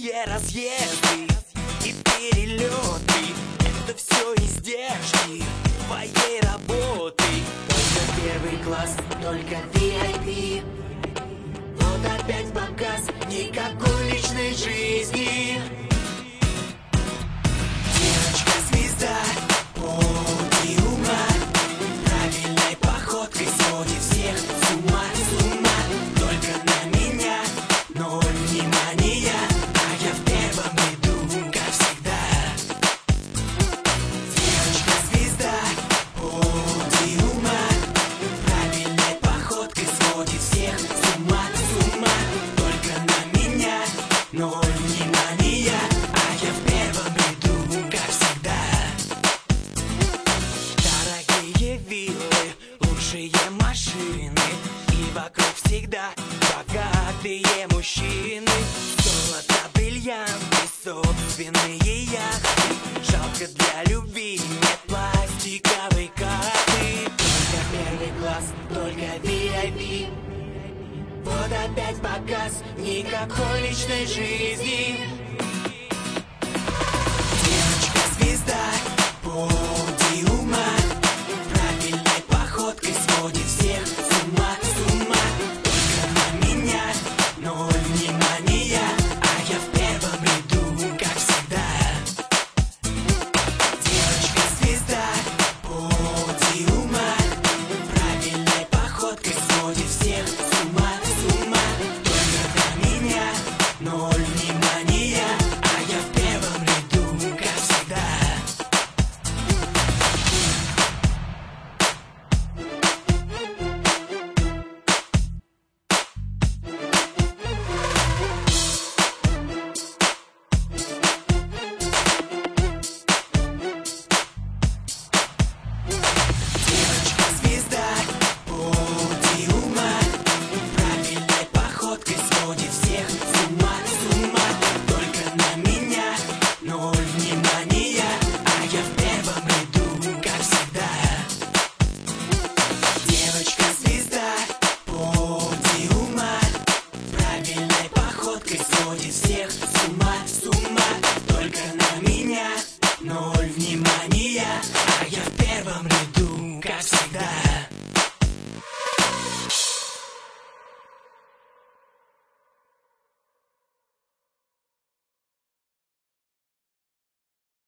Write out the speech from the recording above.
Долгие разъезды и перелеты — это все издержки твоей работы. Только первый класс, только VIP. Вот опять показ, никакой личной жизни. Девочка-звезда подиума правильной походкой сводит всех с ума, с ума. Только на меня ноль внимания, а я в первом ряду, как всегда. Девочка-звезда подиума правильной походкой сводит всех с ума, с ума. Только на меня ноль внимания, а я в первом ряду, как всегда. Дорогие виллы, лучшие машины, и вокруг всегда богатые мужчины. Золото, бриллианты, собственные яхты. Жалко, для любви нет пластиковой карты. Только первый класс, только VIP. Вот опять показ, никакой личной жизни. Девочка-звезда подиума правильной походкой сводит всех с ума, с ума. Только на меня ноль внимания, а я в первом ряду, как всегда. Девочка-звезда подиума правильной походкой сводит всех с ума, с ума. Только на меня ноль внимания, а я в первом ряду, как всегда. Девочка-звезда подиума правильной походкой сводит всех с ума, с ума. Только на меня ноль внимания, а я в первом ряду, как всегда. Девочка-звезда подиума правильной походкой сводит всех с ума, с ума. Только на меня ноль внимания, а я в первом ряду, как всегда.